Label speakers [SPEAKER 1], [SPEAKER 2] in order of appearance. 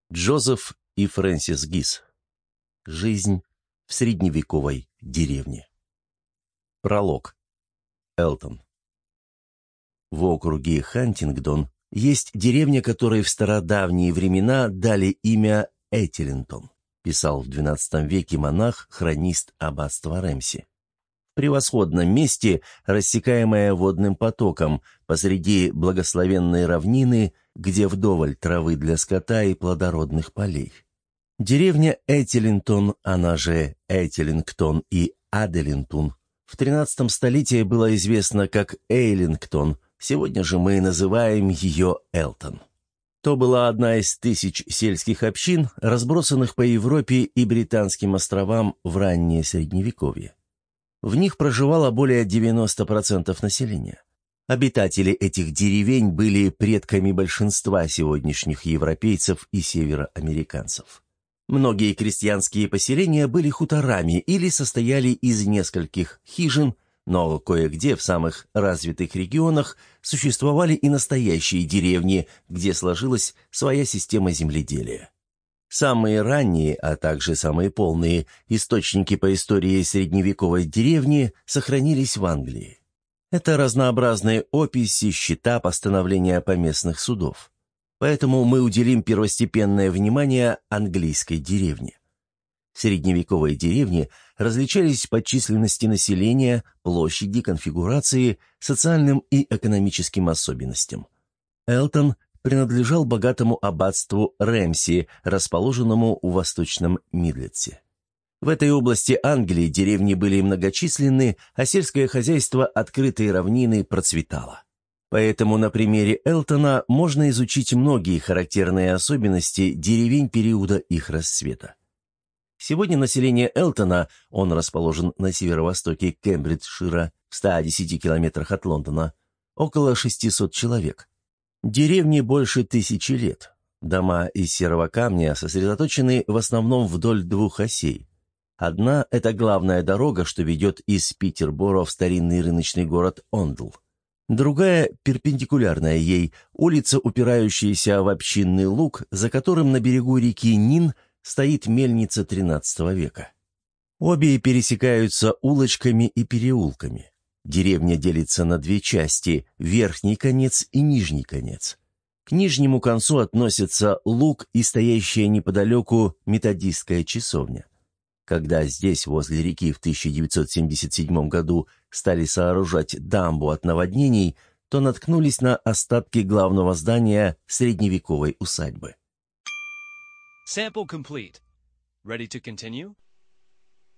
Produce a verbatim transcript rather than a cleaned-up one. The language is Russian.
[SPEAKER 1] Джозеф и Фрэнсис Гис. Жизнь в средневековой деревне. Пролог. Элтон. В округе Хантингдон есть деревня, которой в стародавние времена дали имя Этилингтон, писал в двенадцатом веке монах-хронист аббатства Рэмси. В превосходном месте, рассекаемое водным потоком, посреди благословенной равнины, где вдоволь травы для скота и плодородных полей. Деревня Этилингтон, она же Этилингтон и Аделинтон, в тринадцатом столетии была известна как Эйлингтон, сегодня же мы называем ее Элтон. То была одна из тысяч сельских общин, разбросанных по Европе и Британским островам в раннее Средневековье. В них проживало более девяноста процентов населения. Обитатели этих деревень были предками большинства сегодняшних европейцев и североамериканцев. Многие крестьянские поселения были хуторами или состояли из нескольких хижин, но кое-где в самых развитых регионах существовали и настоящие деревни, где сложилась своя система земледелия. Самые ранние, а также самые полные источники по истории средневековой деревни сохранились в Англии. Это разнообразные описи, счета, постановления поместных судов. Поэтому мы уделим первостепенное внимание английской деревне. Средневековые деревни различались по численности населения, площади, конфигурации, социальным и экономическим особенностям. Элтон принадлежал богатому аббатству Рэмси, расположенному в восточном Мидлетсе. В этой области Англии деревни были многочисленны, а сельское хозяйство открытой равнины процветало. Поэтому на примере Элтона можно изучить многие характерные особенности деревень периода их расцвета. Сегодня население Элтона, он расположен на северо-востоке Кембриджшира, в ста десяти километрах от Лондона, около шестисот человек. Деревне больше тысячи лет. Дома из серого камня сосредоточены в основном вдоль двух осей. Одна – это главная дорога, что ведет из Питерборо в старинный рыночный город Ондл. Другая, перпендикулярная ей, улица, упирающаяся в общинный луг, за которым на берегу реки Нин стоит мельница тринадцатого века. Обе пересекаются улочками и переулками. Деревня делится на две части – верхний конец и нижний конец. К нижнему концу относятся луг и стоящая неподалеку методистская часовня. Когда здесь, возле реки, в тысяча девятьсот семьдесят седьмом году стали сооружать дамбу от наводнений, то наткнулись на остатки главного здания средневековой усадьбы.
[SPEAKER 2] Sample complete. Ready to continue?